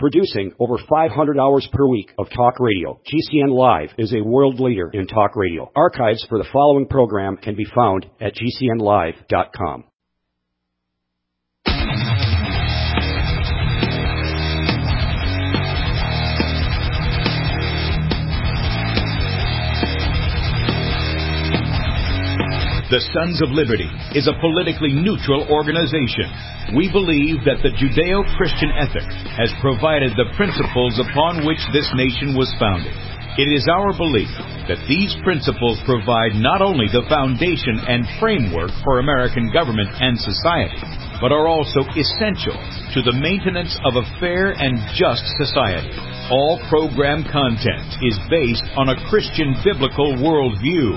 Producing over 500 hours per week of talk radio, GCN Live is a world leader in talk radio. Archives for the following program can be found at GCNlive.com. The Sons of Liberty is a politically neutral organization. We believe that the Judeo-Christian ethic has provided the principles upon which this nation was founded. It is our belief that these principles provide not only the foundation and framework for American government and society, but are also essential to the maintenance of a fair and just society. All program content is based on a Christian biblical worldview.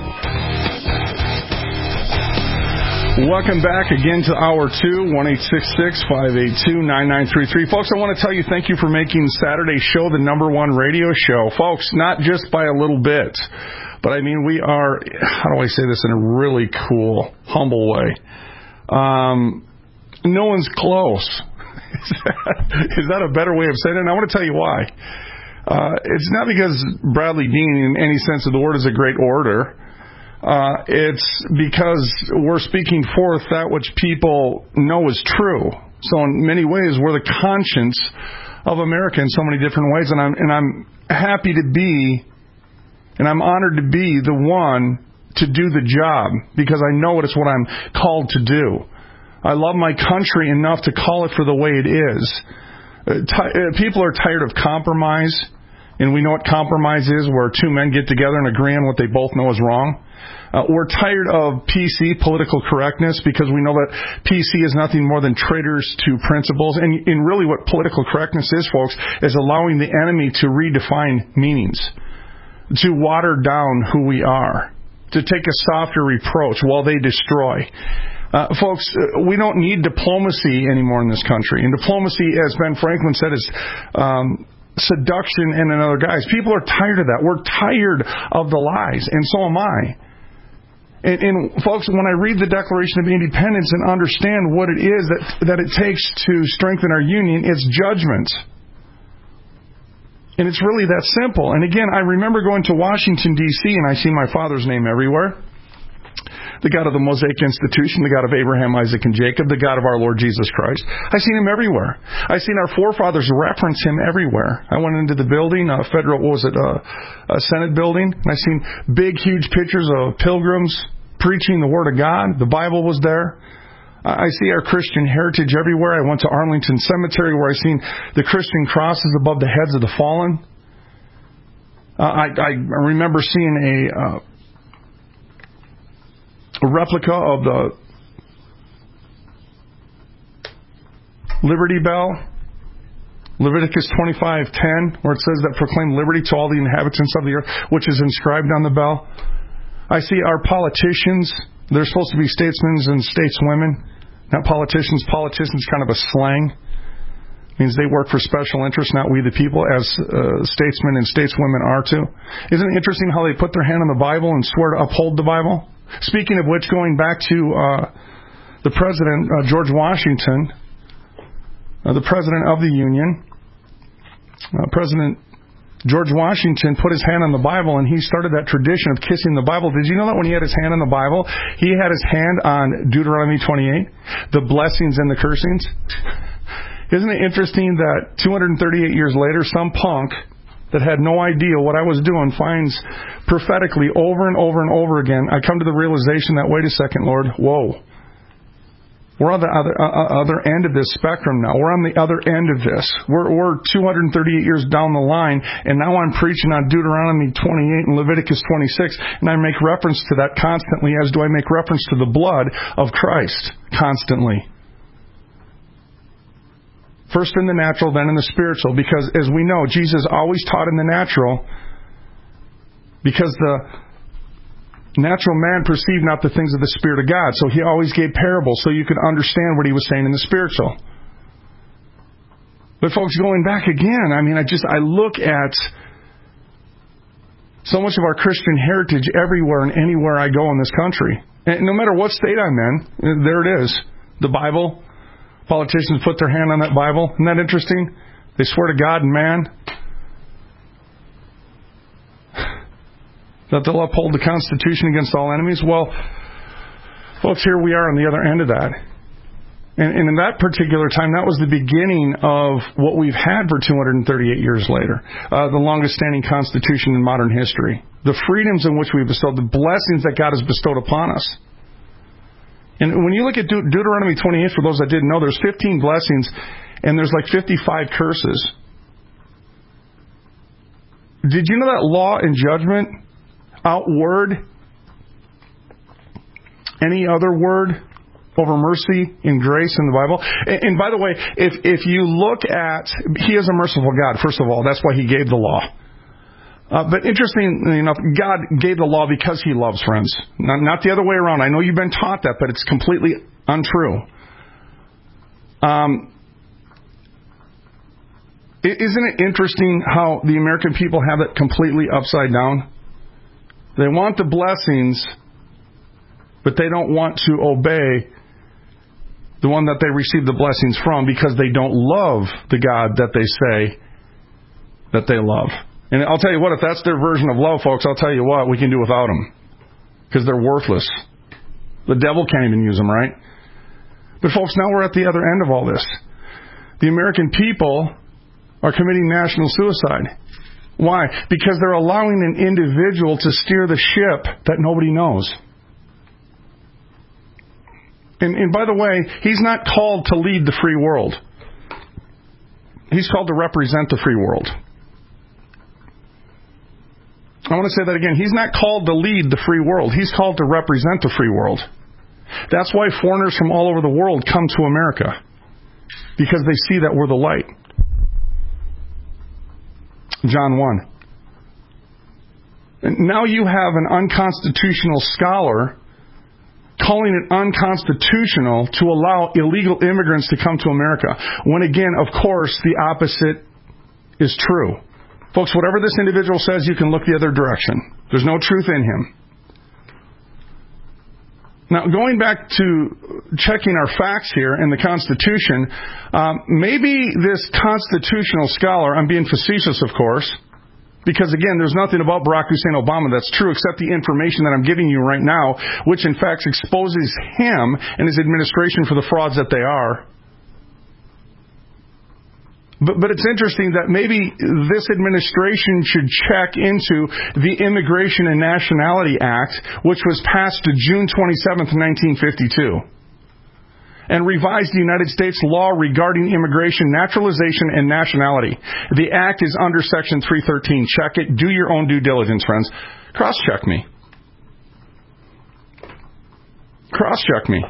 Welcome back again to Hour 2, 1-866-582-9933. Folks, I want to tell you thank you for making Saturday's show the #1 radio show. Folks, not just by a little bit, but I mean we are, how do I say this in a really cool, humble way? No one's close. Is that a better way of saying it? And I want to tell you why. It's not because Bradley Dean, in any sense of the word, is a great orator. It's because we're speaking forth that which people know is true. So in many ways, we're the conscience of America in so many different ways. And I'm happy to be, and I'm honored to be the one to do the job because I know it's what I'm called to do. I love my country enough to call it for the way it is. People are tired of compromise, and we know what compromise is, where two men get together and agree on what they both know is wrong. We're tired of PC, political correctness, because we know that PC is nothing more than traitors to principles. And really what political correctness is, folks, is allowing the enemy to redefine meanings, to water down who we are, to take a softer reproach while they destroy. Folks, we don't need diplomacy anymore in this country. And diplomacy, as Ben Franklin said, is seduction and another guise. People are tired of that. We're tired of the lies, and so am I. And folks, when I read the Declaration of Independence and understand what it is that it takes to strengthen our union, it's judgment. And it's really that simple. And again, I remember going to Washington, D.C., and I see my father's name everywhere. The God of the Mosaic Institution, the God of Abraham, Isaac, and Jacob, the God of our Lord Jesus Christ. I've seen him everywhere. I've seen our forefathers reference him everywhere. I went into the building, a Senate building, and I've seen big, huge pictures of pilgrims preaching the Word of God. The Bible was there. I see our Christian heritage everywhere. I went to Arlington Cemetery where I've seen the Christian crosses above the heads of the fallen. I remember seeing a replica of the Liberty Bell, Leviticus 25:10, where it says that proclaim liberty to all the inhabitants of the earth, which is inscribed on the bell. I see our politicians, they're supposed to be statesmen and stateswomen, not politicians. Politicians kind of a slang. It means they work for special interests, not we the people, as statesmen and stateswomen are too. Isn't it interesting how they put their hand on the Bible and swear to uphold the Bible? Speaking of which, going back to the President, George Washington, the President of the Union, President George Washington put his hand on the Bible, and he started that tradition of kissing the Bible. Did you know that when he had his hand on the Bible, he had his hand on Deuteronomy 28, the blessings and the cursings? Isn't it interesting that 238 years later, some punk that had no idea what I was doing finds prophetically over and over and over again, I come to the realization that, wait a second, Lord, whoa. We're on the other end of this spectrum now. We're on the other end of this. We're 238 years down the line, and now I'm preaching on Deuteronomy 28 and Leviticus 26, and I make reference to that constantly, as do I make reference to the blood of Christ constantly. First in the natural, then in the spiritual, because as we know, Jesus always taught in the natural, because the natural man perceived not the things of the Spirit of God. So he always gave parables so you could understand what he was saying in the spiritual. But folks, going back again, I mean, I look at so much of our Christian heritage everywhere and anywhere I go in this country. And no matter what state I'm in, there it is. The Bible. Politicians put their hand on that Bible. Isn't that interesting? They swear to God and man that they'll uphold the Constitution against all enemies. Well, folks, here we are on the other end of that. And in that particular time, that was the beginning of what we've had for 238 years later, the longest-standing Constitution in modern history, the freedoms in which we've bestowed, the blessings that God has bestowed upon us. And when you look at Deuteronomy 28, for those that didn't know, there's 15 blessings, and there's like 55 curses. Did you know that law and judgment outword any other word over mercy and grace in the Bible? And by the way, if you look at, He is a merciful God, first of all. That's why He gave the law. But interestingly enough, God gave the law because He loves, friends. Not the other way around. I know you've been taught that, but it's completely untrue. Isn't it interesting how the American people have it completely upside down? They want the blessings, but they don't want to obey the one that they receive the blessings from, because they don't love the God that they say that they love. And I'll tell you what, if that's their version of love, folks, I'll tell you what, we can do without them, because they're worthless. The devil can't even use them, right? But folks, now we're at the other end of all this. The American people are committing national suicide. Why? Because they're allowing an individual to steer the ship that nobody knows. And by the way, He's not called to lead the free world. He's called to represent the free world. I want to say that again. He's not called to lead the free world. He's called to represent the free world. That's why foreigners from all over the world come to America, because they see that we're the light. John 1. And now you have an unconstitutional scholar calling it unconstitutional to allow illegal immigrants to come to America, when again, of course, the opposite is true. Folks, whatever this individual says, you can look the other direction. There's no truth in him. Now, going back to checking our facts here in the Constitution, maybe this constitutional scholar, I'm being facetious, of course, because, again, there's nothing about Barack Hussein Obama that's true except the information that I'm giving you right now, which, in fact, exposes him and his administration for the frauds that they are. But it's interesting that maybe this administration should check into the Immigration and Nationality Act, which was passed June 27th, 1952, and revise the United States law regarding immigration, naturalization, and nationality. The act is under Section 313. Check it. Do your own due diligence, friends. Cross-check me. Cross-check me.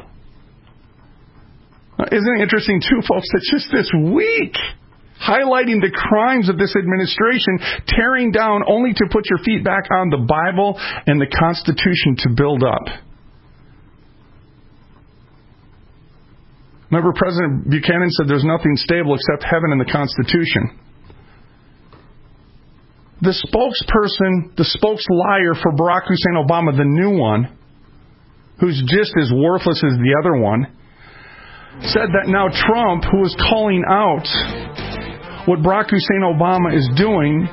Isn't it interesting, too, folks, that just this week, highlighting the crimes of this administration, tearing down only to put your feet back on the Bible and the Constitution to build up. Remember, President Buchanan said there's nothing stable except heaven and the Constitution. The spokesperson, the spokesliar for Barack Hussein Obama, the new one, who's just as worthless as the other one, said that now Trump, who is calling out what Barack Hussein Obama is doing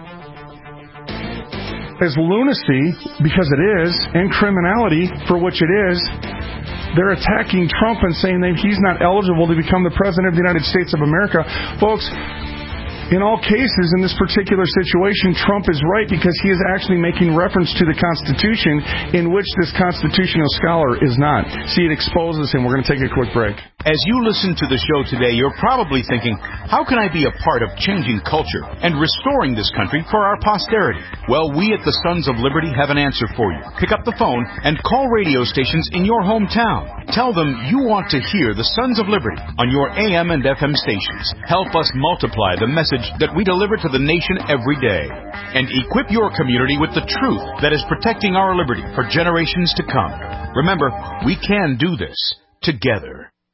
as lunacy, because it is, and criminality, for which it is, they're attacking Trump and saying that he's not eligible to become the President of the United States of America. Folks, in all cases, in this particular situation, Trump is right, because he is actually making reference to the Constitution, in which this constitutional scholar is not. See, it exposes him. We're going to take a quick break. As you listen to the show today, you're probably thinking, how can I be a part of changing culture and restoring this country for our posterity? Well, we at the Sons of Liberty have an answer for you. Pick up the phone and call radio stations in your hometown. Tell them you want to hear the Sons of Liberty on your AM and FM stations. Help us multiply the message that we deliver to the nation every day. And equip your community with the truth that is protecting our liberty for generations to come. Remember, we can do this together.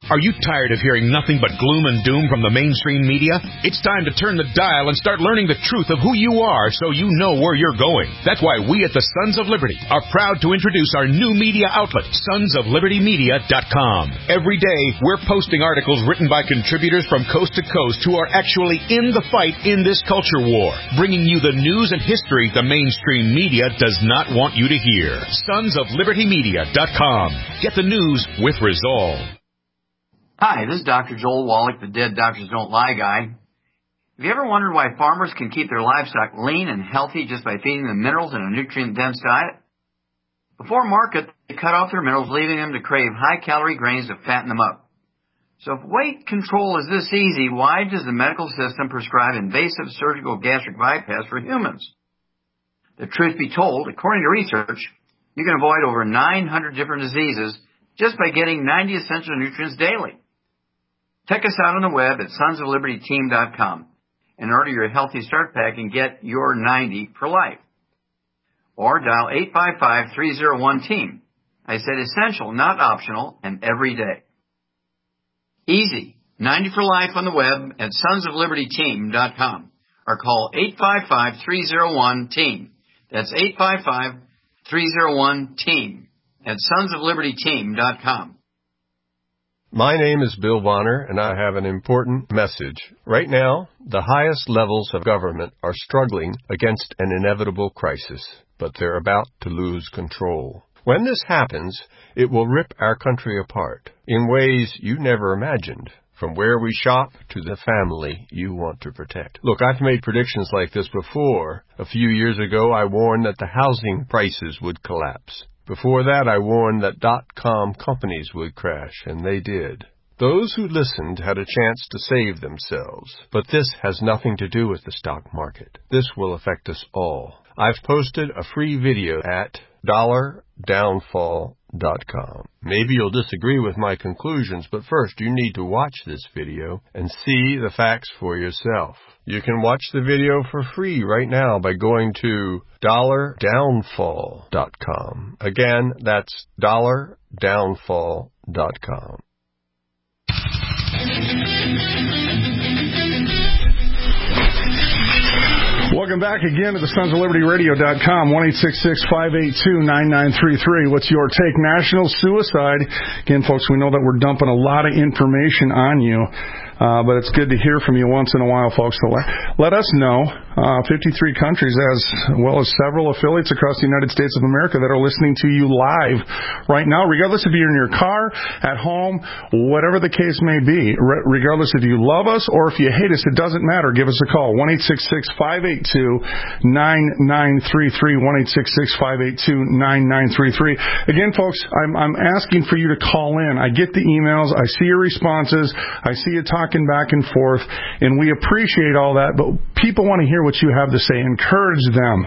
Are you tired of hearing nothing but gloom and doom from the mainstream media? It's time to turn the dial and start learning the truth of who you are so you know where you're going. That's why we at the Sons of Liberty are proud to introduce our new media outlet, sonsoflibertymedia.com. Every day, we're posting articles written by contributors from coast to coast who are actually in the fight in this culture war, bringing you the news and history the mainstream media does not want you to hear. sonsoflibertymedia.com. Get the news with resolve. Hi, this is Dr. Joel Wallach, the Dead Doctors Don't Lie guy. Have you ever wondered why farmers can keep their livestock lean and healthy just by feeding them minerals in a nutrient-dense diet? Before market, they cut off their minerals, leaving them to crave high-calorie grains to fatten them up. So if weight control is this easy, why does the medical system prescribe invasive surgical gastric bypass for humans? The truth be told, according to research, you can avoid over 900 different diseases just by getting 90 essential nutrients daily. Check us out on the web at sonsoflibertyteam.com and order your Healthy Start Pack and get your 90 for life. Or dial 855-301-TEAM. I said essential, not optional, and every day. Easy. 90 for life on the web at sonsoflibertyteam.com or call 855-301-TEAM. That's 855-301-TEAM at sonsoflibertyteam.com. My name is Bill Bonner, and I have an important message. Right now, the highest levels of government are struggling against an inevitable crisis, but they're about to lose control. When this happens, it will rip our country apart in ways you never imagined, from where we shop to the family you want to protect. Look, I've made predictions like this before. A few years ago, I warned that the housing prices would collapse. Before that, I warned that .com companies would crash, and they did. Those who listened had a chance to save themselves. But this has nothing to do with the stock market. This will affect us all. I've posted a free video at $downfall.com. Maybe you'll disagree with my conclusions, but first you need to watch this video and see the facts for yourself. You can watch the video for free right now by going to $downfall.com. Again, that's $downfall.com. Welcome back again to the sonsoflibertyradio.com, 1-866-582-9933. What's your take? National suicide. Again, folks, we know that we're dumping a lot of information on you, but it's good to hear from you once in a while, folks. So let us know. 53 countries, as well as several affiliates across the United States of America that are listening to you live right now, regardless if you're in your car, at home, whatever the case may be. Regardless if you love us or if you hate us, it doesn't matter. Give us a call, 1-866-582-9933, 1-866-582-9933. Again, folks, I'm asking for you to call in. I get the emails. I see your responses. I see you talking back and forth, and we appreciate all that, but people want to hear what you have to say. Encourage them.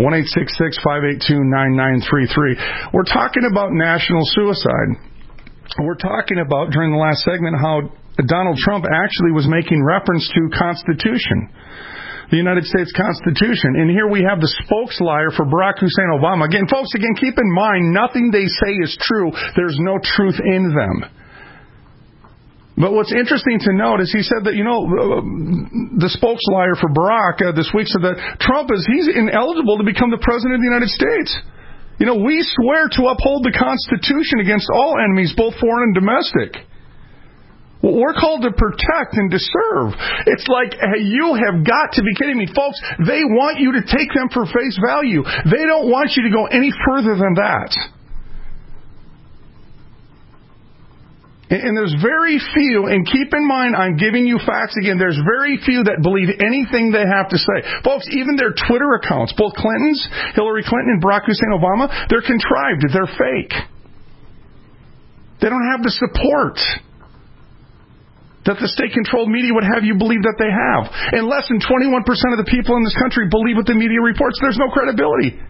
1-866-582-9933. We're talking about national suicide. We're talking about, during the last segment, how Donald Trump actually was making reference to Constitution, the United States Constitution. And here we have the spokesliar for Barack Hussein Obama. Again, folks, keep in mind, nothing they say is true. There's no truth in them. But what's interesting to note is he said that, the spokesliar for Barack this week said that Trump he's ineligible to become the president of the United States. We swear to uphold the Constitution against all enemies, both foreign and domestic. We're called to protect and to serve. It's like, hey, you have got to be kidding me. Folks, they want you to take them for face value. They don't want you to go any further than that. And there's very few, and keep in mind, I'm giving you facts again, there's very few that believe anything they have to say. Folks, even their Twitter accounts, both Clinton's, Hillary Clinton and Barack Hussein Obama, they're contrived, they're fake. They don't have the support that the state-controlled media would have you believe that they have. And less than 21% of the people in this country believe what the media reports. There's no credibility.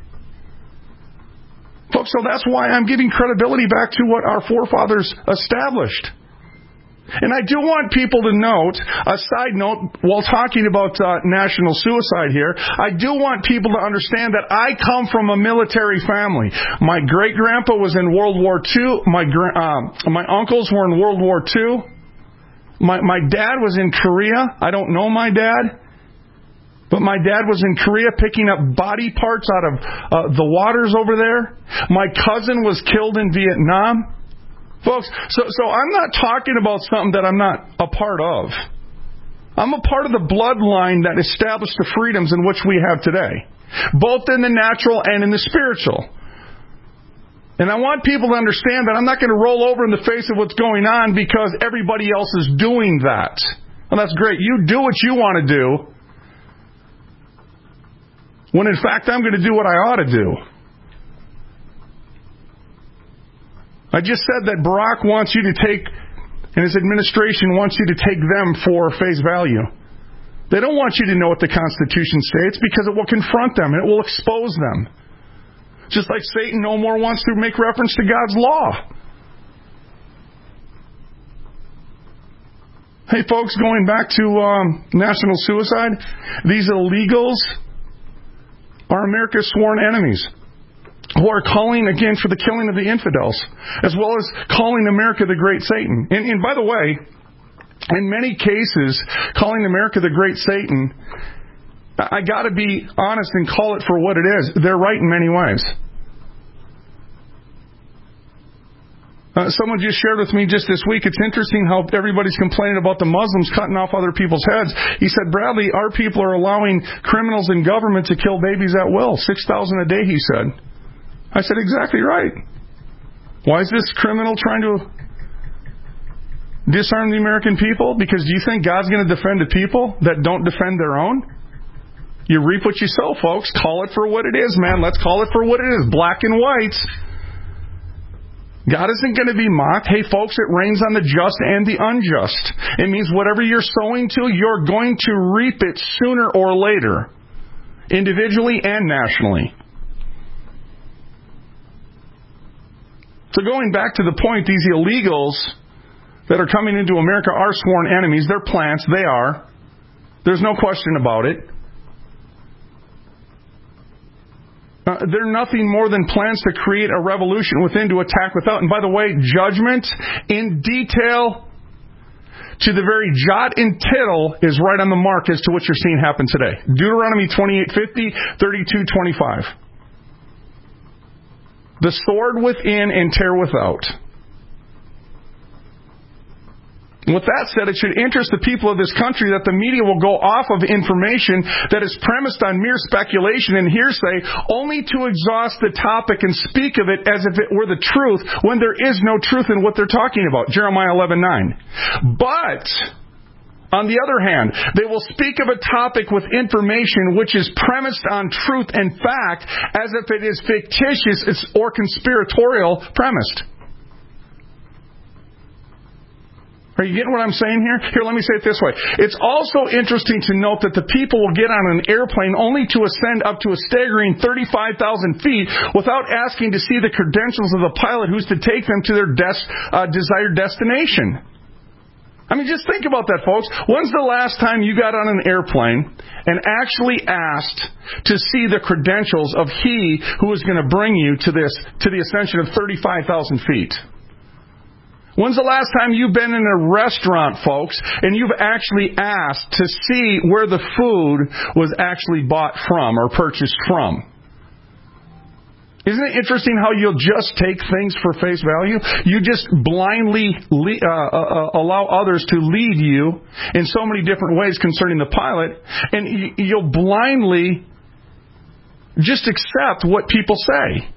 Folks, so that's why I'm giving credibility back to what our forefathers established. And I do want people to note, a side note, while talking about national suicide here, I do want people to understand that I come from a military family. My great-grandpa was in World War II. My uncles were in World War II. My dad was in Korea. I don't know my dad. But my dad was in Korea picking up body parts out of the waters over there. My cousin was killed in Vietnam. Folks, so I'm not talking about something that I'm not a part of. I'm a part of the bloodline that established the freedoms in which we have today, both in the natural and in the spiritual. And I want people to understand that I'm not going to roll over in the face of what's going on because everybody else is doing that. Well, that's great. You do what you want to do, when in fact I'm going to do what I ought to do. I just said that Barack wants you to take, and his administration wants you to take them for face value. They don't want you to know what the Constitution states because it will confront them and it will expose them. Just like Satan no more wants to make reference to God's law. Hey folks, going back to national suicide, these illegals are America's sworn enemies, who are calling again for the killing of the infidels, as well as calling America the Great Satan. And by the way, in many cases, calling America the Great Satan, I got to be honest and call it for what it is. They're right in many ways. Someone just shared with me just this week, it's interesting how everybody's complaining about the Muslims cutting off other people's heads. He said, Bradley, our people are allowing criminals in government to kill babies at will. 6,000 a day, he said. I said, exactly right. Why is this criminal trying to disarm the American people? Because do you think God's going to defend the people that don't defend their own? You reap what you sow, folks. Call it for what it is, man. Let's call it for what it is. Black and white. God isn't going to be mocked. Hey, folks, it rains on the just and the unjust. It means whatever you're sowing to, you're going to reap it sooner or later, individually and nationally. So going back to the point, these illegals that are coming into America are sworn enemies. They're plants. They are. There's no question about it. They're nothing more than plans to create a revolution within to attack without. And by the way, judgment in detail to the very jot and tittle is right on the mark as to what you're seeing happen today. Deuteronomy 28:50, 32:25. The sword within and tear without. With that said, it should interest the people of this country that the media will go off of information that is premised on mere speculation and hearsay only to exhaust the topic and speak of it as if it were the truth when there is no truth in what they're talking about. Jeremiah 11:9. But on the other hand, they will speak of a topic with information which is premised on truth and fact as if it is fictitious or conspiratorial premised. Are you getting what I'm saying here? Here, let me say it this way. It's also interesting to note that the people will get on an airplane only to ascend up to a staggering 35,000 feet without asking to see the credentials of the pilot who's to take them to their desired destination. I mean, just think about that, folks. When's the last time you got on an airplane and actually asked to see the credentials of he who is going to bring you to the ascension of 35,000 feet? When's the last time you've been in a restaurant, folks, and you've actually asked to see where the food was actually bought from or purchased from? Isn't it interesting how you'll just take things for face value? You just blindly allow others to lead you in so many different ways concerning the pilot, and you'll blindly just accept what people say.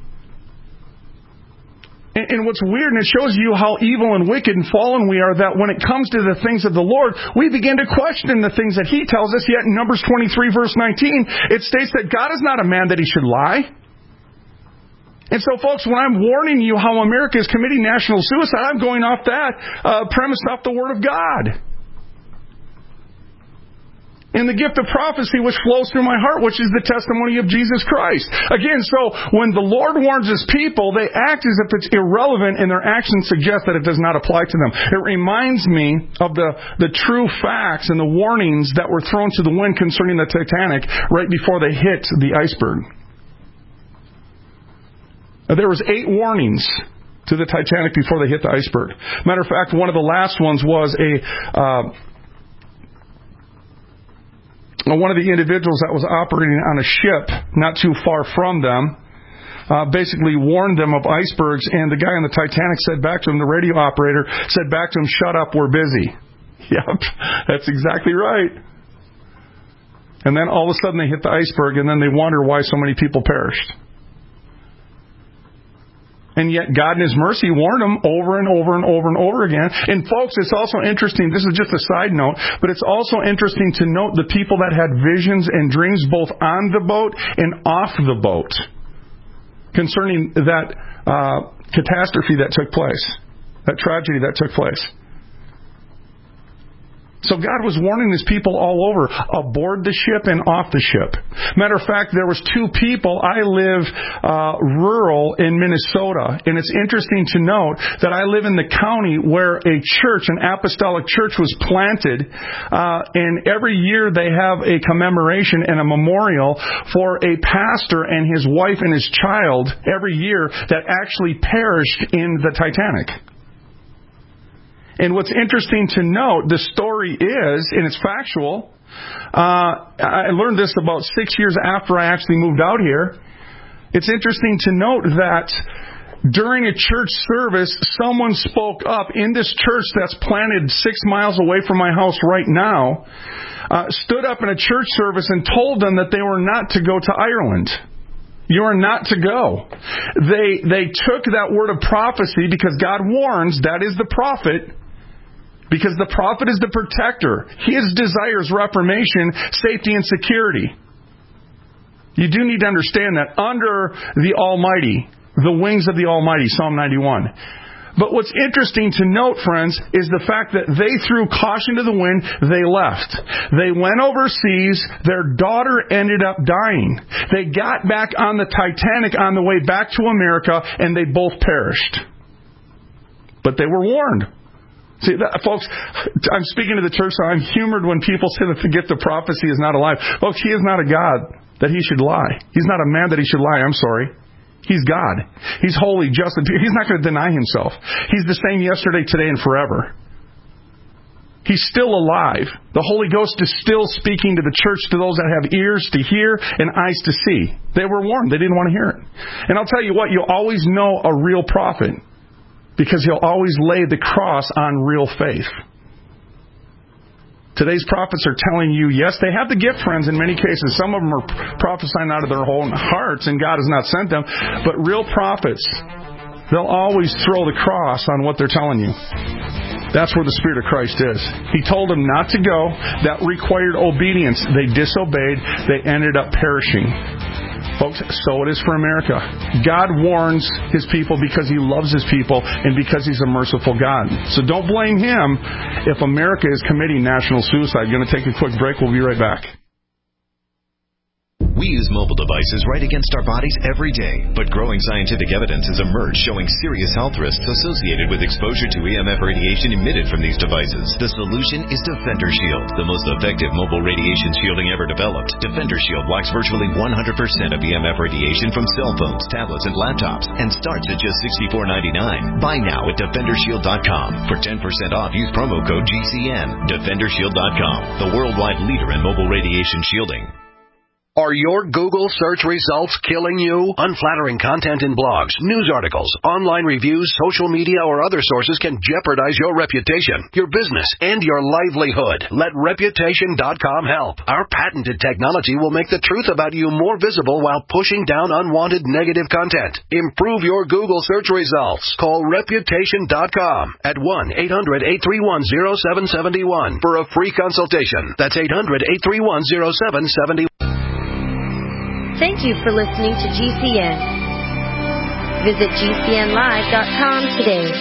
And what's weird, and it shows you how evil and wicked and fallen we are, that when it comes to the things of the Lord, we begin to question the things that He tells us. Yet in Numbers 23, verse 19, it states that God is not a man that He should lie. And so, folks, when I'm warning you how America is committing national suicide, I'm going off that premise, off the Word of God. and the gift of prophecy which flows through my heart, which is the testimony of Jesus Christ. Again, so when the Lord warns His people, they act as if it's irrelevant, and their actions suggest that it does not apply to them. It reminds me of the true facts and the warnings that were thrown to the wind concerning the Titanic right before they hit the iceberg. There was 8 warnings to the Titanic before they hit the iceberg. Matter of fact, one of the last ones was one of the individuals that was operating on a ship not too far from them basically warned them of icebergs, and the guy on the Titanic said back to him, the radio operator said back to him, "Shut up, we're busy." Yep, that's exactly right. And then all of a sudden they hit the iceberg, and then they wonder why so many people perished. And yet God in His mercy warned them over and over and over and over again. And folks, it's also interesting, this is just a side note, but it's also interesting to note the people that had visions and dreams both on the boat and off the boat concerning that catastrophe that took place, that tragedy that took place. So God was warning His people all over, aboard the ship and off the ship. Matter of fact, there was 2 people. I live rural in Minnesota, and it's interesting to note that I live in the county where a church, an apostolic church, was planted, and every year they have a commemoration and a memorial for a pastor and his wife and his child every year that actually perished in the Titanic. And what's interesting to note, the story is, and it's factual, I learned this about 6 years after I actually moved out here. It's interesting to note that during a church service, someone spoke up in this church that's planted 6 miles away from my house right now, stood up in a church service and told them that they were not to go to Ireland. You are not to go. They took that word of prophecy because God warns, that is the prophet. Because the prophet is the protector. His desires reformation, safety, and security. You do need to understand that under the Almighty, the wings of the Almighty, Psalm 91. But what's interesting to note, friends, is the fact that they threw caution to the wind, they left. They went overseas, their daughter ended up dying. They got back on the Titanic on the way back to America, and they both perished. But they were warned. See, folks, I'm speaking to the church, so I'm humored when people say that the gift of prophecy is not alive. Folks, He is not a God that He should lie. He's not a man that He should lie. I'm sorry. He's God. He's holy, just, and pure. He's not going to deny Himself. He's the same yesterday, today, and forever. He's still alive. The Holy Ghost is still speaking to the church, to those that have ears to hear and eyes to see. They were warned. They didn't want to hear it. And I'll tell you what, you'll always know a real prophet, because he'll always lay the cross on real faith. Today's prophets are telling you, yes, they have the gift, friends, in many cases. Some of them are prophesying out of their own hearts, and God has not sent them. But real prophets, they'll always throw the cross on what they're telling you. That's where the Spirit of Christ is. He told them not to go. That required obedience. They disobeyed. They ended up perishing. Folks, so it is for America. God warns His people because He loves His people and because He's a merciful God. So don't blame Him if America is committing national suicide. Going to take a quick break. We'll be right back. We use mobile devices right against our bodies every day, but growing scientific evidence has emerged showing serious health risks associated with exposure to EMF radiation emitted from these devices. The solution is Defender Shield, the most effective mobile radiation shielding ever developed. Defender Shield blocks virtually 100% of EMF radiation from cell phones, tablets, and laptops, and starts at just $64.99. Buy now at DefenderShield.com. For 10% off, use promo code GCN. DefenderShield.com, the worldwide leader in mobile radiation shielding. Are your Google search results killing you? Unflattering content in blogs, news articles, online reviews, social media, or other sources can jeopardize your reputation, your business, and your livelihood. Let Reputation.com help. Our patented technology will make the truth about you more visible while pushing down unwanted negative content. Improve your Google search results. Call Reputation.com at 1-800-831-0771 for a free consultation. That's 800-831-0771. Thank you for listening to GCN. Visit GCNlive.com today.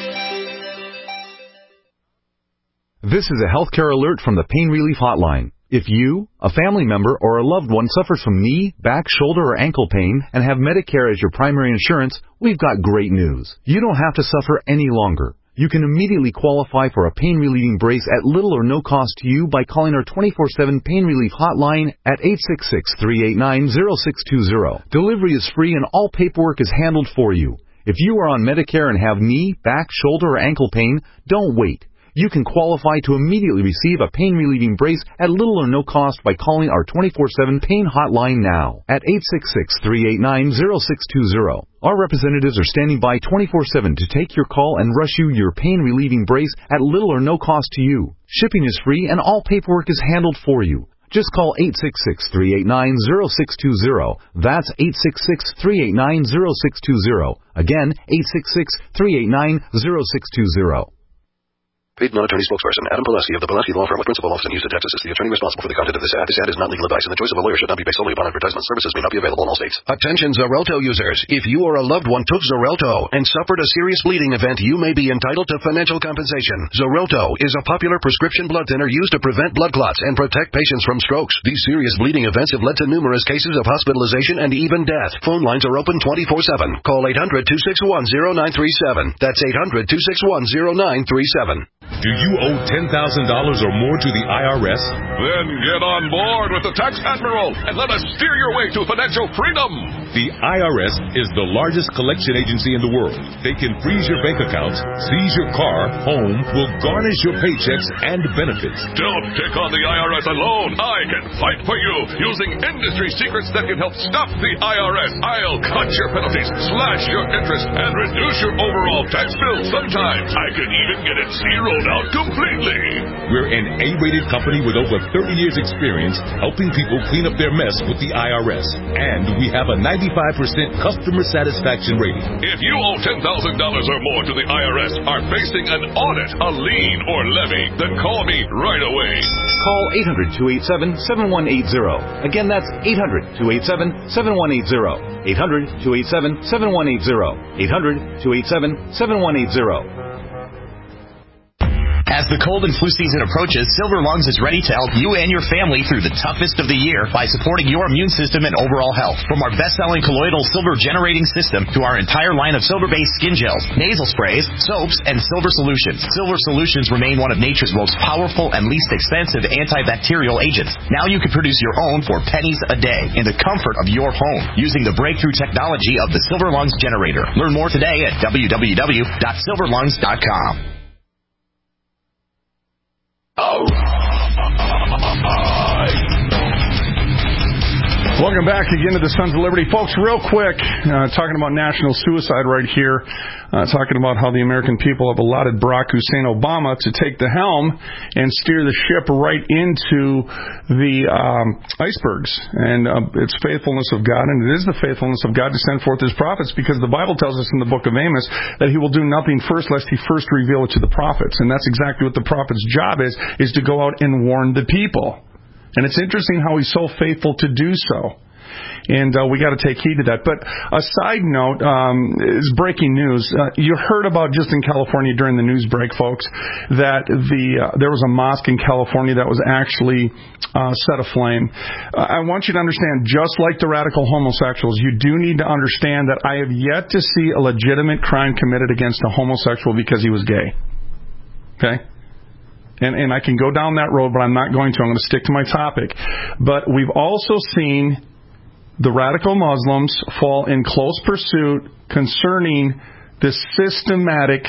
This is a healthcare alert from the Pain Relief Hotline. If you, a family member, or a loved one suffers from knee, back, shoulder, or ankle pain and have Medicare as your primary insurance, we've got great news. You don't have to suffer any longer. You can immediately qualify for a pain-relieving brace at little or no cost to you by calling our 24/7 pain relief hotline at 866-389-0620. Delivery is free and all paperwork is handled for you. If you are on Medicare and have knee, back, shoulder, or ankle pain, don't wait. You can qualify to immediately receive a pain-relieving brace at little or no cost by calling our 24/7 pain hotline now at 866-389-0620. Our representatives are standing by 24/7 to take your call and rush you your pain-relieving brace at little or no cost to you. Shipping is free and all paperwork is handled for you. Just call 866-389-0620. That's 866-389-0620. Again, 866-389-0620. Paid non-attorney spokesperson Adam Pileski of the Pileski Law Firm with principal office in Houston, Texas is the attorney responsible for the content of this ad. This ad is not legal advice, and the choice of a lawyer should not be based solely upon advertisement. Services may not be available in all states. Attention Xarelto users. If you or a loved one took Xarelto and suffered a serious bleeding event, you may be entitled to financial compensation. Xarelto is a popular prescription blood thinner used to prevent blood clots and protect patients from strokes. These serious bleeding events have led to numerous cases of hospitalization and even death. Phone lines are open 24/7. Call 800-261-0937. That's 800-261-0937. Do you owe $10,000 or more to the IRS? Then get on board with the Tax Admiral and let us steer your way to financial freedom. The IRS is the largest collection agency in the world. They can freeze your bank accounts, seize your car, home, will garnish your paychecks and benefits. Don't take on the IRS alone. I can fight for you using industry secrets that can help stop the IRS. I'll cut your penalties, slash your interest, and reduce your overall tax bill. Sometimes I can even get it zeroed out completely. We're an A-rated company with over 30 years experience helping people clean up their mess with the IRS. And we have a 95% customer satisfaction rating. If you owe $10,000 or more to the IRS, are facing an audit, a lien, or levy, then call me right away. Call 800-287-7180. Again, that's 800-287-7180. 800-287-7180. 800-287-7180. As the cold and flu season approaches, Silver Lungs is ready to help you and your family through the toughest of the year by supporting your immune system and overall health. From our best-selling colloidal silver generating system to our entire line of silver-based skin gels, nasal sprays, soaps, and silver solutions. Silver solutions remain one of nature's most powerful and least expensive antibacterial agents. Now you can produce your own for pennies a day in the comfort of your home using the breakthrough technology of the Silver Lungs generator. Learn more today at www.silverlungs.com. Welcome back again to the Sons of Liberty. Folks, real quick, talking about national suicide right here, talking about how the American people have allotted Barack Hussein Obama to take the helm and steer the ship right into the icebergs. And it's faithfulness of God, and it is the faithfulness of God to send forth his prophets, because the Bible tells us in the book of Amos that he will do nothing first lest he first reveal it to the prophets. And that's exactly what the prophet's job is to go out and warn the people. And it's interesting how he's so faithful to do so. And we got to take heed to that. But a side note is breaking news. You heard about, just in California during the news break, folks, that there was a mosque in California that was actually set aflame. I want you to understand, just like the radical homosexuals, you do need to understand that I have yet to see a legitimate crime committed against a homosexual because he was gay. Okay? And I can go down that road, but I'm not going to. I'm going to stick to my topic. But we've also seen the radical Muslims fall in close pursuit concerning the systematic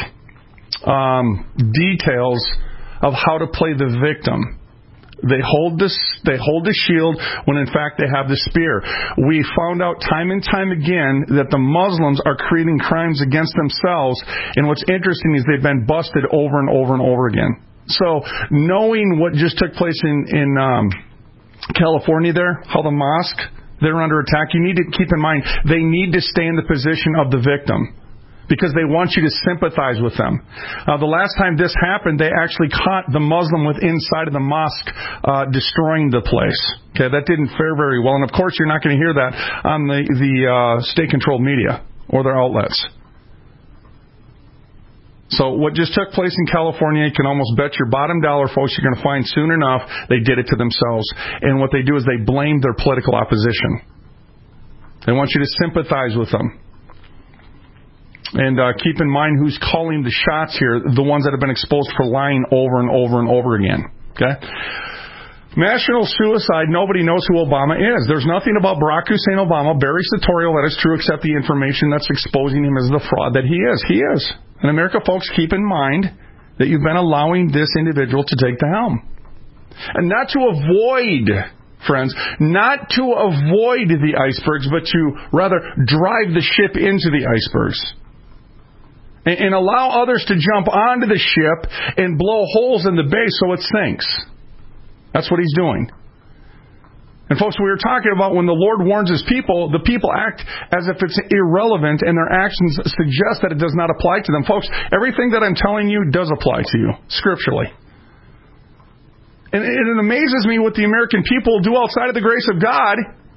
details of how to play the victim. They hold the shield when in fact they have the spear. We found out time and time again that the Muslims are creating crimes against themselves, and what's interesting is they've been busted over and over and over again. So, knowing what just took place in California there, how the mosque, they're under attack, you need to keep in mind, they need to stay in the position of the victim, because they want you to sympathize with them. The last time this happened, they actually caught the Muslim with inside of the mosque destroying the place. Okay, that didn't fare very well, and of course you're not going to hear that on the state-controlled media or their outlets. So what just took place in California, you can almost bet your bottom dollar, folks, you're going to find soon enough they did it to themselves. And what they do is they blame their political opposition. They want you to sympathize with them. And keep in mind who's calling the shots here, the ones that have been exposed for lying over and over and over again. Okay? National suicide, nobody knows who Obama is. There's nothing about Barack Hussein Obama, Barry Sartorial, that is true, except the information that's exposing him as the fraud that he is. He is. In America, folks, keep in mind that you've been allowing this individual to take the helm. And not to avoid, friends, not to avoid the icebergs, but to rather drive the ship into the icebergs. And allow others to jump onto the ship and blow holes in the base so it sinks. That's what he's doing. And folks, we were talking about when the Lord warns His people, the people act as if it's irrelevant and their actions suggest that it does not apply to them. Folks, everything that I'm telling you does apply to you, scripturally. And it amazes me what the American people do outside of the grace of God.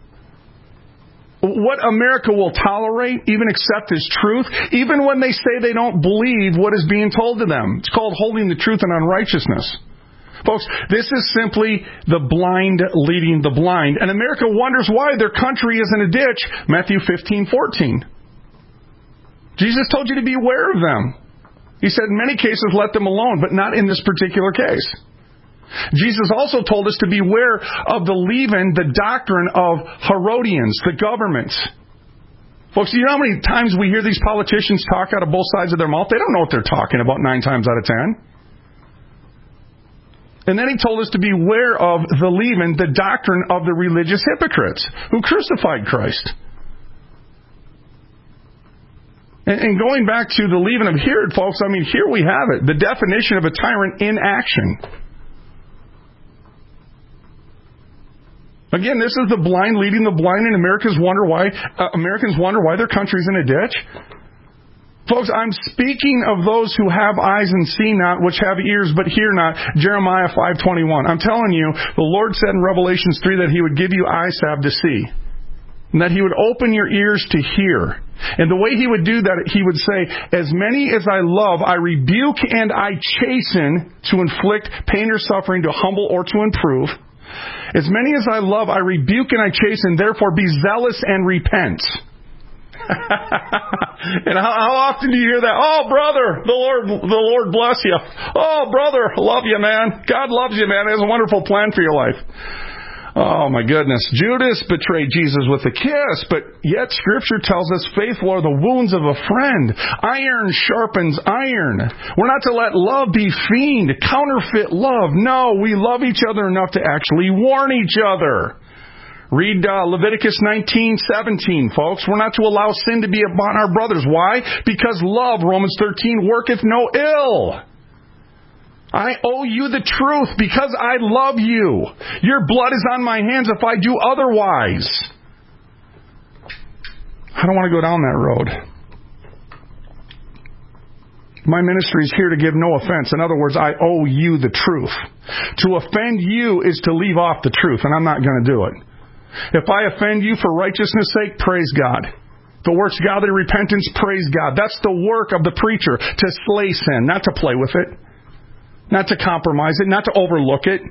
What America will tolerate, even accept as truth, even when they say they don't believe what is being told to them. It's called holding the truth in unrighteousness. Folks, this is simply the blind leading the blind. And America wonders why their country is in a ditch. Matthew 15:14. Jesus told you to beware of them. He said in many cases, let them alone, but not in this particular case. Jesus also told us to beware of the leaven, the doctrine of Herodians, the government. Folks, you know how many times we hear these politicians talk out of both sides of their mouth? They don't know what they're talking about 9 times out of 10. And then he told us to beware of the leaven, the doctrine of the religious hypocrites who crucified Christ. And going back to the leaven of Herod, folks, I mean, here we have it. The definition of a tyrant in action. Again, this is the blind leading the blind, and Americans wonder why their country's in a ditch. Folks, I'm speaking of those who have eyes and see not, which have ears but hear not. Jeremiah 5:21. I'm telling you, the Lord said in Revelations 3 that He would give you eyes salve to see, and that He would open your ears to hear. And the way He would do that, He would say, as many as I love, I rebuke and I chasten, to inflict pain or suffering, to humble or to improve. As many as I love, I rebuke and I chasten, therefore be zealous and repent. And how often do you hear that? Oh, brother, the Lord bless you. Oh, brother, love you, man. God loves you, man. He has a wonderful plan for your life. Oh, my goodness. Judas betrayed Jesus with a kiss, but yet Scripture tells us faithful are the wounds of a friend. Iron sharpens iron. We're not to let love be feigned, counterfeit love. No, we love each other enough to actually warn each other. Read Leviticus 19:17, folks. We're not to allow sin to be upon our brothers. Why? Because love, Romans 13, worketh no ill. I owe you the truth because I love you. Your blood is on my hands if I do otherwise. I don't want to go down that road. My ministry is here to give no offense. In other words, I owe you the truth. To offend you is to leave off the truth, and I'm not going to do it. If I offend you for righteousness' sake, praise God. If it works godly repentance, praise God. That's the work of the preacher, to slay sin, not to play with it, not to compromise it, not to overlook it.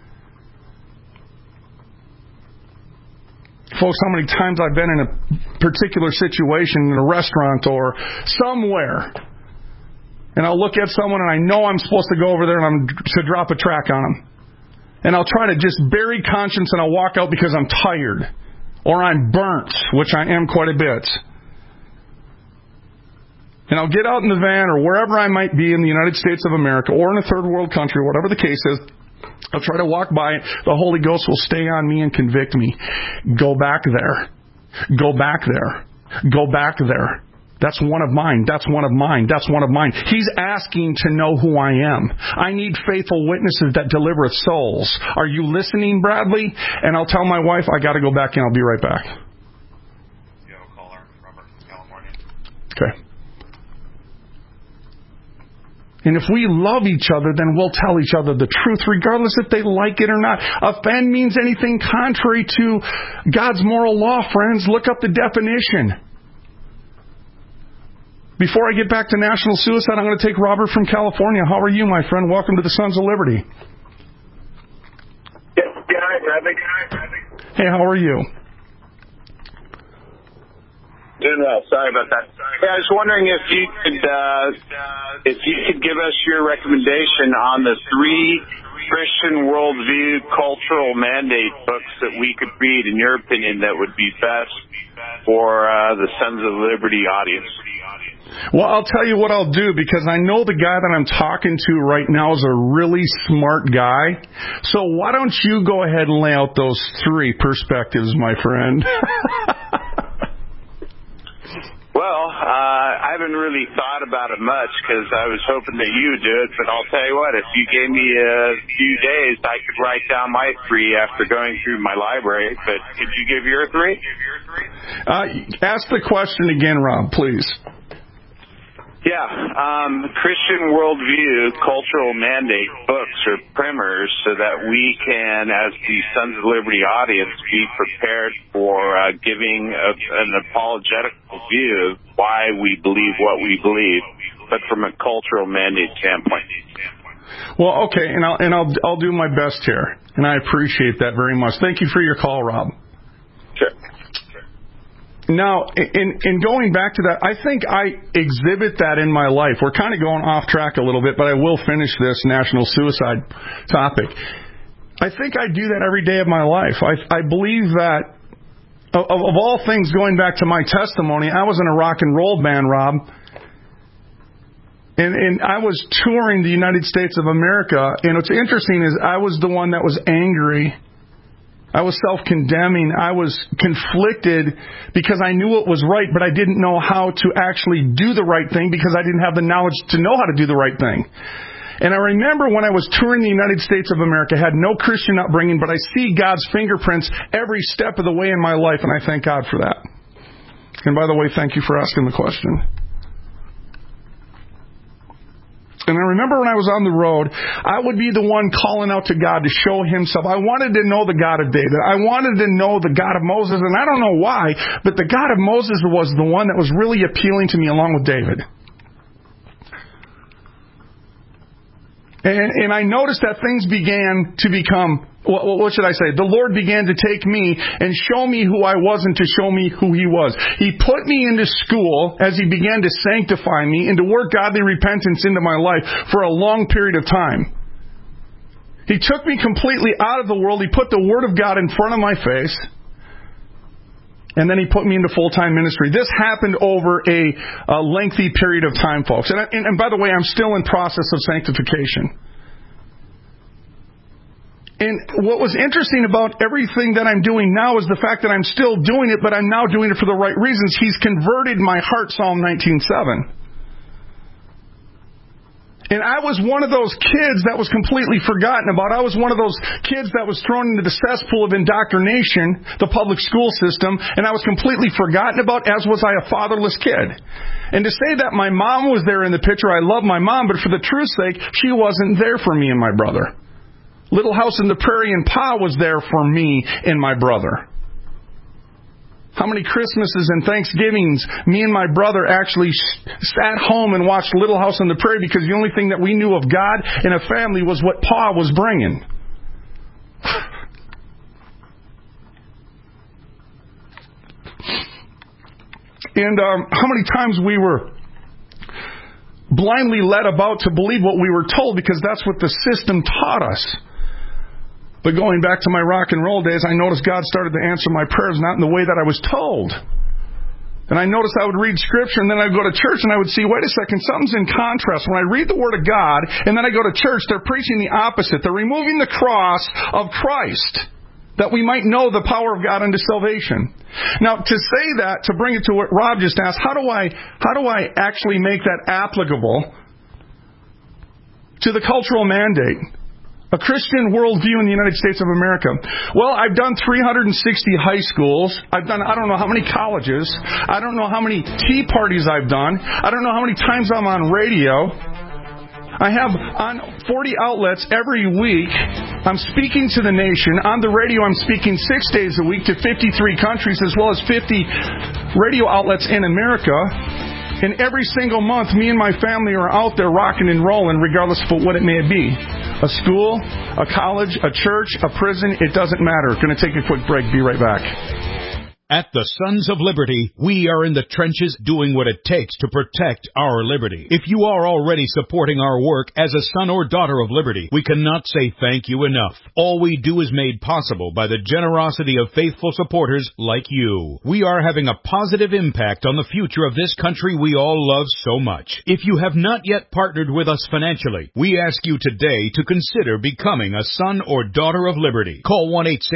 Folks, how many times I've been in a particular situation in a restaurant or somewhere, and I'll look at someone and I know I'm supposed to go over there and I'm to drop a track on them. And I'll try to just bury conscience and I'll walk out because I'm tired. Or I'm burnt, which I am quite a bit. And I'll get out in the van or wherever I might be in the United States of America or in a third world country, whatever the case is, I'll try to walk by it. The Holy Ghost will stay on me and convict me. Go back there. Go back there. Go back there. That's one of mine. That's one of mine. That's one of mine. He's asking to know who I am. I need faithful witnesses that delivereth souls. Are you listening, Bradley? And I'll tell my wife, I got to go back and I'll be right back. You have a caller, Robert, California. Okay. And if we love each other, then we'll tell each other the truth, regardless if they like it or not. Offend means anything contrary to God's moral law, friends. Look up the definition. Before I get back to national suicide, I'm going to take Robert from California. How are you, my friend? Welcome to the Sons of Liberty. Good night, Bradley. Hey, how are you? Doing well. Sorry about that. Hey, I was wondering if you could give us your recommendation on the 3 Christian worldview cultural mandate books that we could read, in your opinion, that would be best for the Sons of Liberty audience. Well, I'll tell you what I'll do, because I know the guy that I'm talking to right now is a really smart guy. So why don't you go ahead and lay out those 3 perspectives, my friend? Well, I haven't really thought about it much because I was hoping that you would do it, but I'll tell you what, if you gave me a few days, I could write down my 3 after going through my library, but could you give your 3? Ask the question again, Rob, please. Yeah, Christian worldview cultural mandate books or primers so that we can, as the Sons of Liberty audience, be prepared for giving an apologetical view of why we believe what we believe, but from a cultural mandate standpoint. Well, okay, and I'll do my best here, and I appreciate that very much. Thank you for your call, Rob. Sure. Now, in going back to that, I think I exhibit that in my life. We're kind of going off track a little bit, but I will finish this national suicide topic. I think I do that every day of my life. I believe that, of all things, going back to my testimony, I was in a rock and roll band, Rob, and I was touring the United States of America, and what's interesting is I was the one that was angry. I was self-condemning. I was conflicted because I knew it was right, but I didn't know how to actually do the right thing because I didn't have the knowledge to know how to do the right thing. And I remember when I was touring the United States of America, I had no Christian upbringing, but I see God's fingerprints every step of the way in my life, and I thank God for that. And by the way, thank you for asking the question. And I remember when I was on the road, I would be the one calling out to God to show Himself. I wanted to know the God of David. I wanted to know the God of Moses, and I don't know why, but the God of Moses was the one that was really appealing to me along with David. And I noticed that things began to become, what should I say? The Lord began to take me and show me who I was and to show me who He was. He put me into school as He began to sanctify me and to work godly repentance into my life for a long period of time. He took me completely out of the world. He put the Word of God in front of my face. And then He put me into full-time ministry. This happened over a lengthy period of time, folks. And by the way, I'm still in process of sanctification. And what was interesting about everything that I'm doing now is the fact that I'm still doing it, but I'm now doing it for the right reasons. He's converted my heart, Psalm 19:7. And I was one of those kids that was completely forgotten about. I was one of those kids that was thrown into the cesspool of indoctrination, the public school system, and I was completely forgotten about, as was I, a fatherless kid. And to say that my mom was there in the picture, I love my mom, but for the truth's sake, she wasn't there for me and my brother. Little House on the Prairie and Pa was there for me and my brother. How many Christmases and Thanksgivings me and my brother actually sat home and watched Little House on the Prairie because the only thing that we knew of God and a family was what Pa was bringing. And how many times we were blindly led about to believe what we were told because that's what the system taught us. But going back to my rock and roll days, I noticed God started to answer my prayers not in the way that I was told. And I noticed I would read Scripture, and then I'd go to church, and I would see, wait a second, something's in contrast. When I read the Word of God, and then I go to church, they're preaching the opposite. They're removing the cross of Christ, that we might know the power of God unto salvation. Now, to say that, to bring it to what Rob just asked, how do I actually make that applicable to the cultural mandate? A Christian worldview in the United States of America. Well, I've done 360 high schools. I've done I don't know how many colleges. I don't know how many tea parties I've done. I don't know how many times I'm on radio. I have on 40 outlets every week. I'm speaking to the nation. On the radio, I'm speaking 6 days a week to 53 countries as well as 50 radio outlets in America. And every single month, me and my family are out there rocking and rolling, regardless of what it may be. A school, a college, a church, a prison, it doesn't matter. Going to take a quick break. Be right back. At the Sons of Liberty, we are in the trenches doing what it takes to protect our liberty. If you are already supporting our work as a son or daughter of liberty, we cannot say thank you enough. All we do is made possible by the generosity of faithful supporters like you. We are having a positive impact on the future of this country we all love so much. If you have not yet partnered with us financially, we ask you today to consider becoming a son or daughter of liberty. Call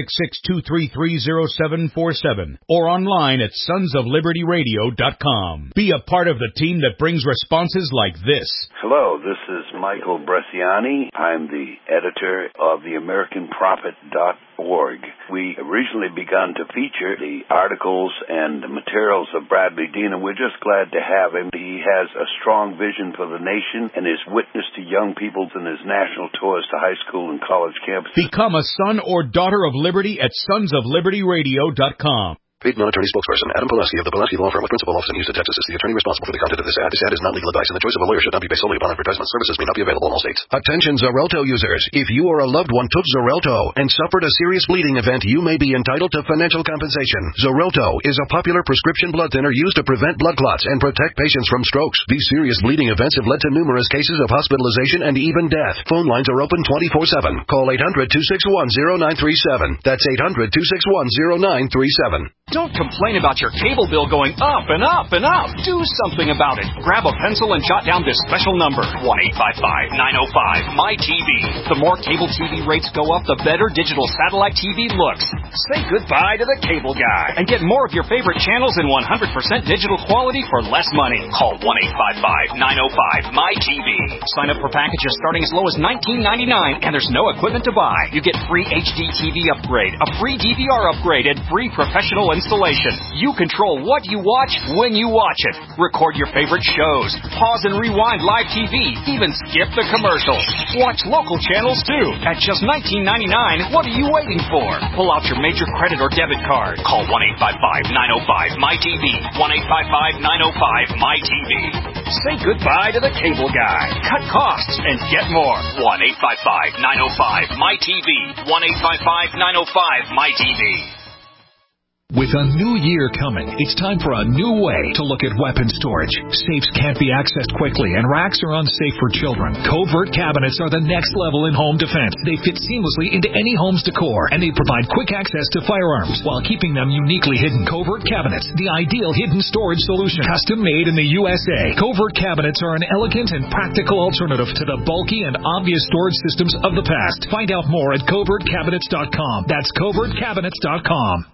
1-866-233-0747. Or online at sonsoflibertyradio.com. Be a part of the team that brings responses like this. Hello, this is Michael Bresciani. I'm the editor of theamericanprophet.org. We originally begun to feature the articles and the materials of Bradley Dean, and we're just glad to have him. He has a strong vision for the nation and is witness to young people in his national tours to high school and college campuses. Become a son or daughter of liberty at sonsoflibertyradio.com. Paid non-attorney spokesperson Adam Pulaski of the Pulaski Law Firm with principal office in Houston, Texas, is the attorney responsible for the content of this ad. This ad is not legal advice, and the choice of a lawyer should not be based solely upon advertisement. Services may not be available in all states. Attention Xarelto users. If you or a loved one took Xarelto and suffered a serious bleeding event, you may be entitled to financial compensation. Xarelto is a popular prescription blood thinner used to prevent blood clots and protect patients from strokes. These serious bleeding events have led to numerous cases of hospitalization and even death. Phone lines are open 24/7. Call 800-261-0937. That's 800-261-0937. Don't complain about your cable bill going up and up and up. Do something about it. Grab a pencil and jot down this special number, 1-855-905-MY-TV. The more cable TV rates go up, the better digital satellite TV looks. Say goodbye to the cable guy and get more of your favorite channels in 100% digital quality for less money. Call 1-855-905-MY-TV. Sign up for packages starting as low as $19.99, and there's no equipment to buy. You get free HD TV upgrade, a free DVR upgrade, and free professional installation. You control what you watch when you watch it. Record your favorite shows. Pause and rewind live TV. Even skip the commercials. Watch local channels too. At just $19.99, what are you waiting for? Pull out your major credit or debit card. Call 1-855-905-MY-TV. 1-855-905-MY-TV. Say goodbye to the cable guy. Cut costs and get more. 1-855-905-MY-TV. 1-855-905-MY-TV. With a new year coming, it's time for a new way to look at weapon storage. Safes can't be accessed quickly, and racks are unsafe for children. Covert cabinets are the next level in home defense. They fit seamlessly into any home's decor, and they provide quick access to firearms while keeping them uniquely hidden. Covert cabinets, the ideal hidden storage solution. Custom made in the USA. Covert cabinets are an elegant and practical alternative to the bulky and obvious storage systems of the past. Find out more at covertcabinets.com. That's covertcabinets.com.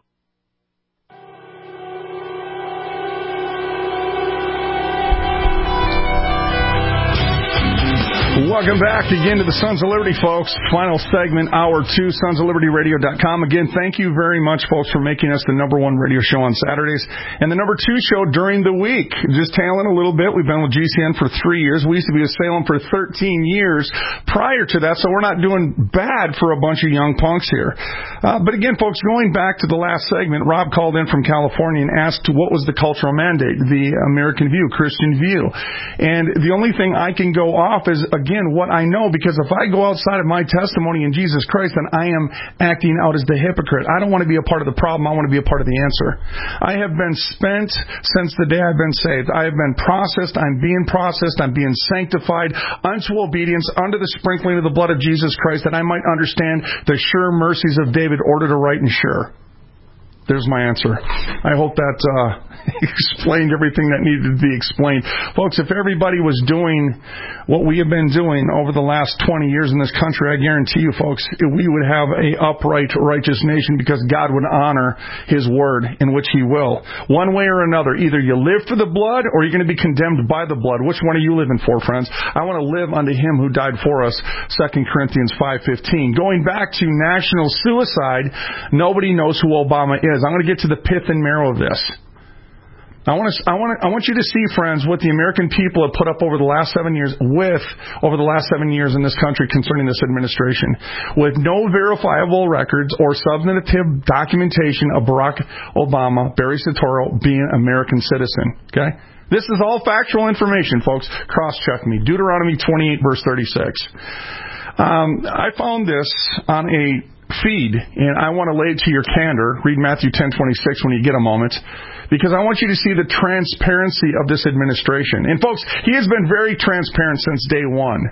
Welcome back again to the Sons of Liberty, folks. Final segment, Hour 2, sonsoflibertyradio.com. Again, thank you very much, folks, for making us the number one radio show on Saturdays and the number 2 show during the week. Just tailing a little bit. We've been with GCN for 3 years. We used to be with Salem for 13 years prior to that, so we're not doing bad for a bunch of young punks here. But again, folks, going back to the last segment, Rob called in from California and asked what was the cultural mandate, the American view, Christian view. And the only thing I can go off is, again, what I know, because if I go outside of my testimony in Jesus Christ, then I am acting out as the hypocrite. I don't want to be a part of the problem. I want to be a part of the answer. I have been spent since the day I've been saved. I have been processed. I'm being processed. I'm being sanctified unto obedience, under the sprinkling of the blood of Jesus Christ, that I might understand the sure mercies of David, ordered aright and sure. There's my answer. I hope that explained everything that needed to be explained. Folks, if everybody was doing what we have been doing over the last 20 years in this country, I guarantee you, folks, we would have a upright, righteous nation, because God would honor His word, in which He will. One way or another, either you live for the blood or you're going to be condemned by the blood. Which one are you living for, friends? I want to live unto Him who died for us, 2 Corinthians 5:15. Going back to national suicide, nobody knows who Obama is. I'm going to get to the pith and marrow of this. I want you to see, friends, what the American people have put up over the last 7 years in this country concerning this administration, with no verifiable records or substantive documentation of Barack Obama, Barry Soetoro, being an American citizen. Okay? This is all factual information, folks. Cross-check me. Deuteronomy 28, verse 36. I found this on a feed, and I want to lay it to your candor. Read Matthew 10:26 when you get a moment, because I want you to see the transparency of this administration. And folks, he has been very transparent since day one.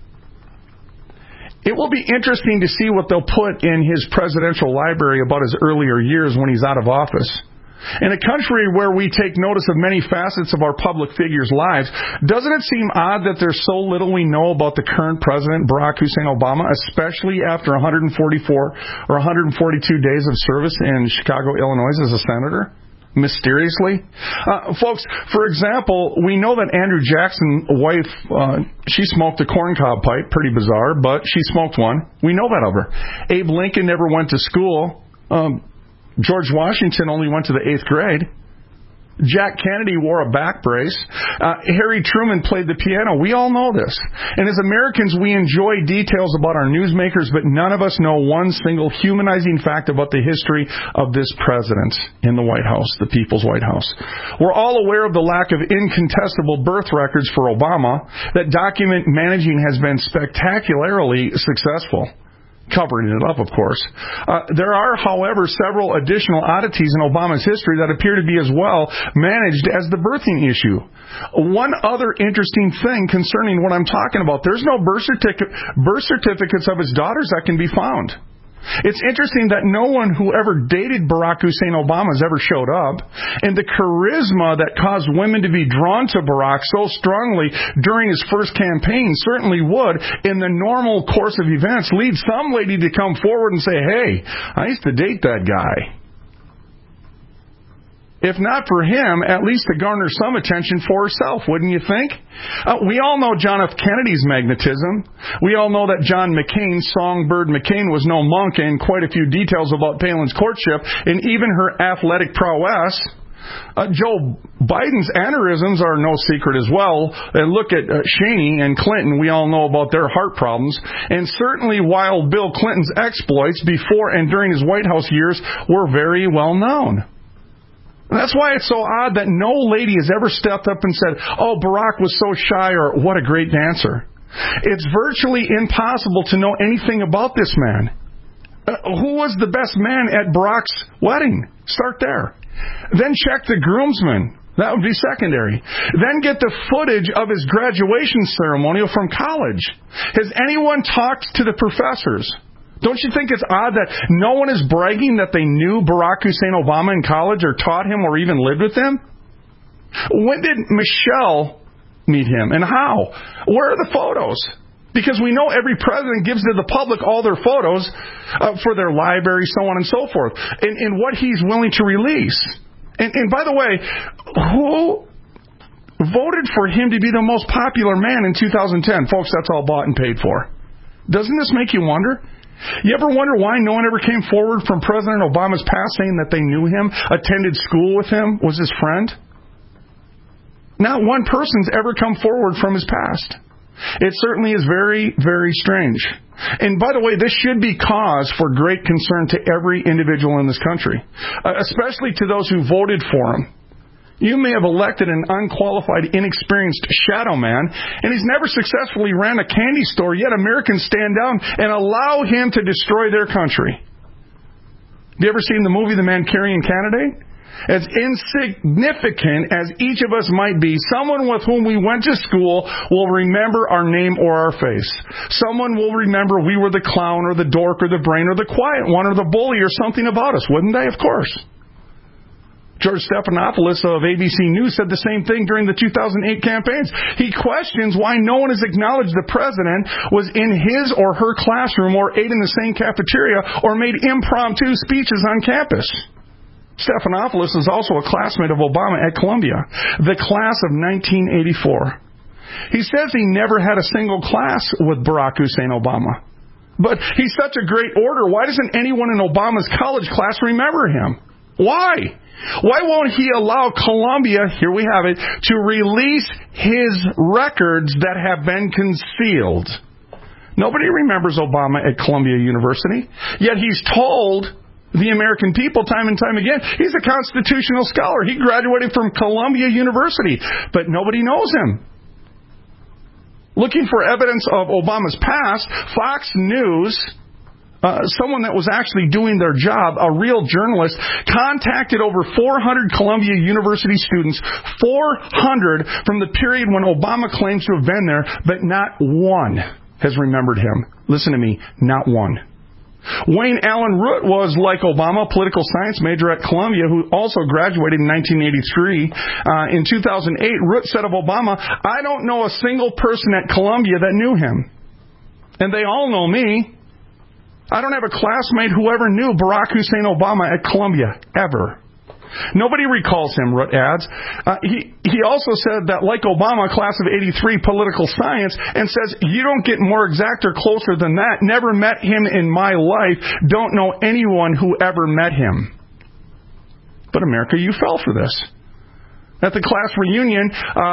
It will be interesting to see what they'll put in his presidential library about his earlier years when he's out of office. In a country where we take notice of many facets of our public figures' lives, doesn't it seem odd that there's so little we know about the current president, Barack Hussein Obama, especially after 144 or 142 days of service in Chicago, Illinois as a senator? Mysteriously. Folks, for example, we know that Andrew Jackson's wife, she smoked a corncob pipe. Pretty bizarre, but she smoked one. We know that of her. Abe Lincoln never went to school. George Washington only went to the 8th grade. Jack Kennedy wore a back brace. Harry Truman played the piano. We all know this. And as Americans, we enjoy details about our newsmakers, but none of us know one single humanizing fact about the history of this president in the White House, the People's White House. We're all aware of the lack of incontestable birth records for Obama. That document managing has been spectacularly successful. Covering it up, of course. There are, however, several additional oddities in Obama's history that appear to be as well managed as the birthing issue. One other interesting thing concerning what I'm talking about, there's no birth certificates of his daughters that can be found. It's interesting that no one who ever dated Barack Hussein Obama has ever showed up, and the charisma that caused women to be drawn to Barack so strongly during his first campaign certainly would, in the normal course of events, lead some lady to come forward and say, hey, I used to date that guy. If not for him, at least to garner some attention for herself, wouldn't you think? We all know John F. Kennedy's magnetism. We all know that John McCain, Songbird McCain, was no monk, and quite a few details about Palin's courtship and even her athletic prowess. Joe Biden's aneurysms are no secret as well. And look at Cheney and Clinton. We all know about their heart problems. And certainly while Bill Clinton's exploits before and during his White House years were very well known. That's why it's so odd that no lady has ever stepped up and said, oh, Barack was so shy, or what a great dancer. It's virtually impossible to know anything about this man. Who was the best man at Barack's wedding? Start there. Then check the groomsmen. That would be secondary. Then get the footage of his graduation ceremonial from college. Has anyone talked to the professors? Don't you think it's odd that no one is bragging that they knew Barack Hussein Obama in college or taught him or even lived with him? When did Michelle meet him and how? Where are the photos? Because we know every president gives to the public all their photos for their library, so on and so forth, and what he's willing to release. And by the way, who voted for him to be the most popular man in 2010? Folks, that's all bought and paid for. Doesn't this make you wonder? You ever wonder why no one ever came forward from President Obama's past saying that they knew him, attended school with him, was his friend? Not one person's ever come forward from his past. It certainly is very, very strange. And by the way, this should be cause for great concern to every individual in this country, especially to those who voted for him. You may have elected an unqualified, inexperienced shadow man, and he's never successfully ran a candy store, yet Americans stand down and allow him to destroy their country. Have you ever seen the movie The Manchurian Candidate? As insignificant as each of us might be, someone with whom we went to school will remember our name or our face. Someone will remember we were the clown or the dork or the brain or the quiet one or the bully or something about us, wouldn't they? Of course. George Stephanopoulos of ABC News said the same thing during the 2008 campaigns. He questions why no one has acknowledged the president was in his or her classroom or ate in the same cafeteria or made impromptu speeches on campus. Stephanopoulos is also a classmate of Obama at Columbia, the class of 1984. He says he never had a single class with Barack Hussein Obama. But he's such a great orator, why doesn't anyone in Obama's college class remember him? Why? Why won't he allow Columbia, here we have it, to release his records that have been concealed? Nobody remembers Obama at Columbia University, yet he's told the American people time and time again, he's a constitutional scholar. He graduated from Columbia University, but nobody knows him. Looking for evidence of Obama's past, Fox News, someone that was actually doing their job, a real journalist, contacted over 400 Columbia University students, 400 from the period when Obama claims to have been there, but not one has remembered him. Listen to me, not one. Wayne Allen Root was, like Obama, a political science major at Columbia who also graduated in 1983. In 2008, Root said of Obama, I don't know a single person at Columbia that knew him. And they all know me. I don't have a classmate who ever knew Barack Hussein Obama at Columbia, ever. Nobody recalls him, Root adds. He also said that, like Obama, class of 83, political science, and says, you don't get more exact or closer than that. Never met him in my life. Don't know anyone who ever met him. But America, you fell for this. At the class reunion,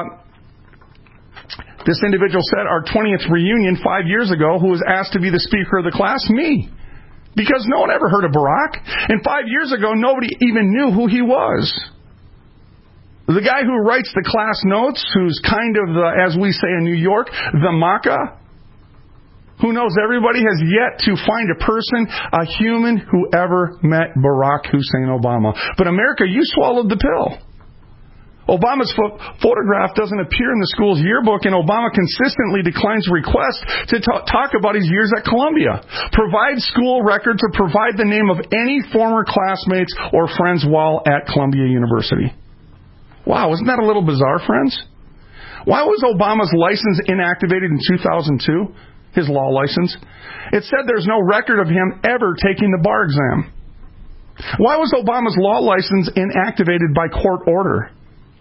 this individual said, our 20th reunion 5 years ago, who was asked to be the speaker of the class? Me. Because no one ever heard of Barack. And 5 years ago, nobody even knew who he was. The guy who writes the class notes, who's kind of, as we say in New York, the maca, who knows everybody, has yet to find a person, a human, who ever met Barack Hussein Obama. But America, you swallowed the pill. Obama's photograph doesn't appear in the school's yearbook, and Obama consistently declines requests to talk about his years at Columbia. Provide school records or provide the name of any former classmates or friends while at Columbia University. Wow, isn't that a little bizarre, friends? Why was Obama's license inactivated in 2002, his law license? It said there's no record of him ever taking the bar exam. Why was Obama's law license inactivated by court order?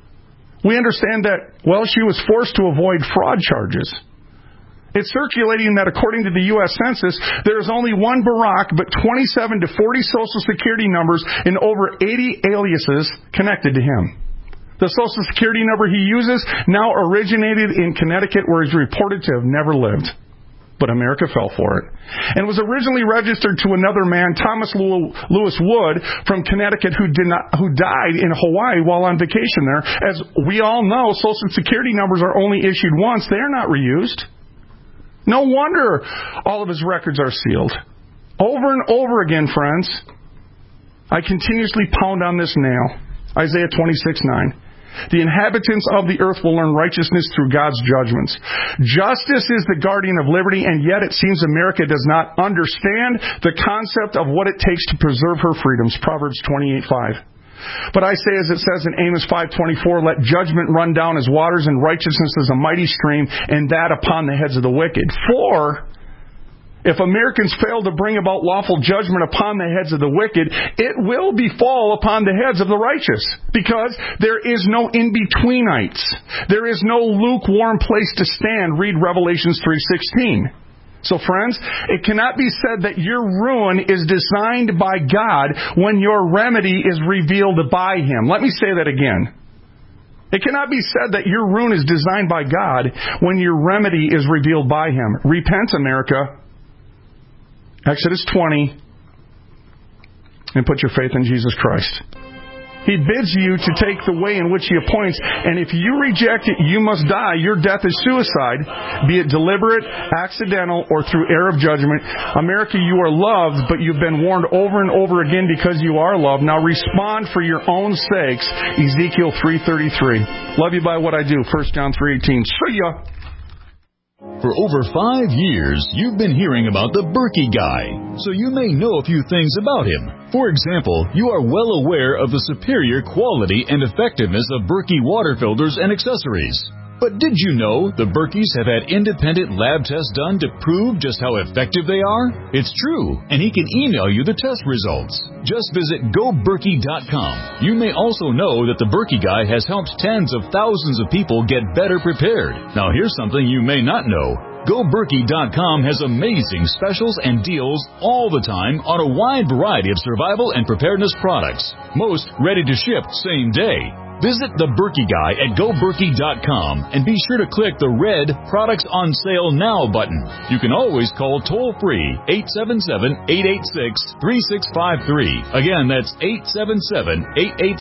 We understand that, well, she was forced to avoid fraud charges. It's circulating that according to the U.S. Census, there is only one Barack, but 27 to 40 Social Security numbers and over 80 aliases connected to him. The Social Security number he uses now originated in Connecticut, where he's reported to have never lived. But America fell for it. And was originally registered to another man, Thomas Lewis Wood, from Connecticut, who died in Hawaii while on vacation there. As we all know, Social Security numbers are only issued once. They are not reused. No wonder all of his records are sealed. Over and over again, friends, I continuously pound on this nail. Isaiah 26:9. The inhabitants of the earth will learn righteousness through God's judgments. Justice is the guardian of liberty, and yet it seems America does not understand the concept of what it takes to preserve her freedoms. Proverbs 28:5. But I say, as it says in Amos 5:24, let judgment run down as waters and righteousness as a mighty stream, and that upon the heads of the wicked. For if Americans fail to bring about lawful judgment upon the heads of the wicked, it will befall upon the heads of the righteous, because there is no in-betweenites. There is no lukewarm place to stand. Read Revelations 3:16. So friends, it cannot be said that your ruin is designed by God when your remedy is revealed by Him. Let me say that again. It cannot be said that your ruin is designed by God when your remedy is revealed by Him. Repent, America. Exodus 20, and put your faith in Jesus Christ. He bids you to take the way in which He appoints, and if you reject it, you must die. Your death is suicide, be it deliberate, accidental, or through error of judgment. America, you are loved, but you've been warned over and over again because you are loved. Now respond for your own sakes. Ezekiel 3:33. Love you by what I do. 1 John 3:18. See ya. For over 5 years, you've been hearing about the Berkey Guy, so you may know a few things about him. For example, you are well aware of the superior quality and effectiveness of Berkey water filters and accessories. But did you know the Berkeys have had independent lab tests done to prove just how effective they are? It's true, and he can email you the test results. Just visit GoBerkey.com. You may also know that the Berkey Guy has helped tens of thousands of people get better prepared. Now here's something you may not know. GoBerkey.com has amazing specials and deals all the time on a wide variety of survival and preparedness products. Most ready to ship same day. Visit the Berkey Guy at GoBerkey.com and be sure to click the red Products on Sale Now button. You can always call toll-free 877-886-3653. Again, that's 877-886